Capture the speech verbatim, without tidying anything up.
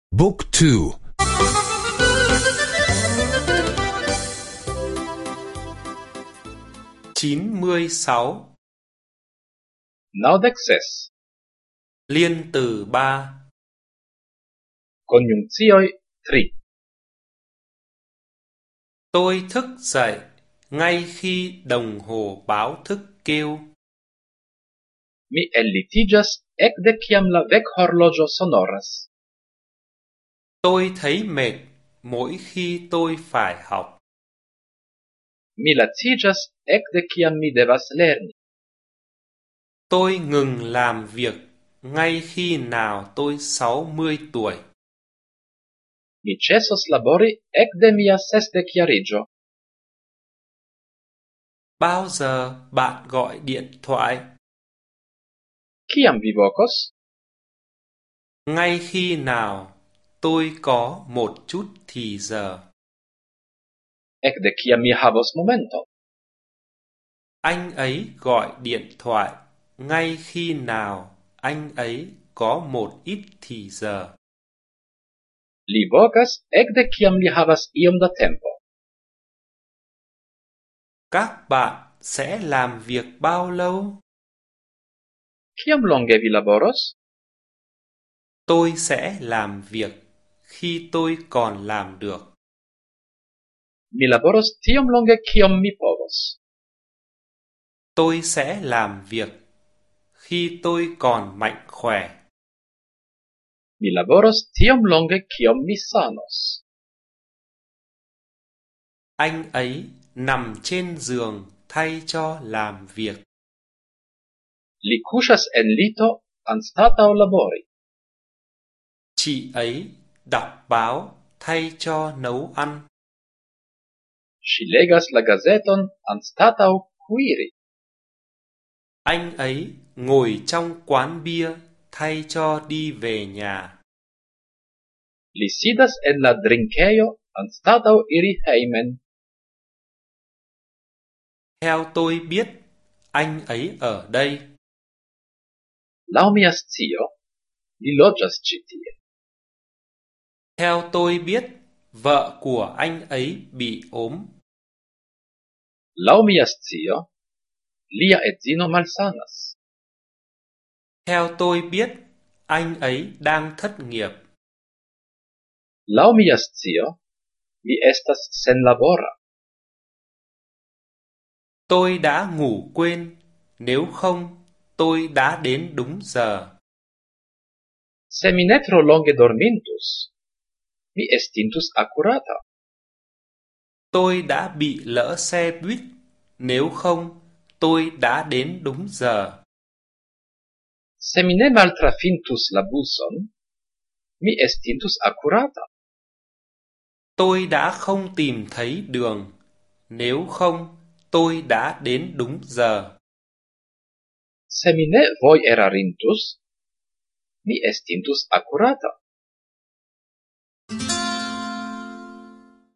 Book two. chín mươi sáu. Naŭdek ses. Liên từ ba. Konjunkcioj tri. Tôi thức dậy ngay khi đồng hồ báo thức kêu. Mi ellitiĝas ekde kiam la vekhorloĝo sonoras. Tôi thấy mệt mỗi khi tôi phải học. Mi laciĝas ekde kiam mi devas lerni. Tôi ngừng làm việc ngay khi nào tôi sáu mươi tuổi. Mi ĉesos labori ekde mia sesdekjariĝo. Bao giờ bạn gọi điện thoại? Kiam vi vokos? Ngay khi nào tôi có một chút thì giờ. Ekde kiam mi havos momenton. Anh ấy gọi điện thoại ngay khi nào anh ấy có một ít thì giờ. Li vokas ekde kiam li havas iom da tempo. Các bạn sẽ làm việc bao lâu? Kiam longe vi laboros? Tôi sẽ làm việc khi tôi còn làm được. Mi laboros tiom longe kiom mi povos. Tôi sẽ làm việc khi tôi còn mạnh khỏe. Mi laboros tiom longe kiom mi sanos. Anh ấy nằm trên giường thay cho làm việc. Li kuŝas en lito anstataŭ labori. Chị ấy đọc báo thay cho nấu ăn. Ŝi legas la gazeton anstataŭ kuiri. Anh ấy ngồi trong quán bia thay cho đi về nhà. Li sidas en la drinkejo anstataŭ iri hejmen. Theo tôi biết, anh ấy ở đây. Laŭ mia scio, li loĝas ĉi tie. Theo tôi biết, vợ của anh ấy bị ốm. Laŭ mia scio, lia edzino malsanas. Theo tôi biết, anh ấy đang thất nghiệp. Laŭ mia scio, li estas senlabora. Tôi đã ngủ quên, nếu không, tôi đã đến đúng giờ. Se mi ne tro longe dormintus, mi estintus akurata. Tôi đã bị lỡ xe buýt, nếu không, tôi đã đến đúng giờ. Se mi ne maltrafintus la buson, mi estintus akurata. Tôi đã không tìm thấy đường, nếu không, tôi đã đến đúng giờ. Se mi ne voierarintus, mi estintus akurata.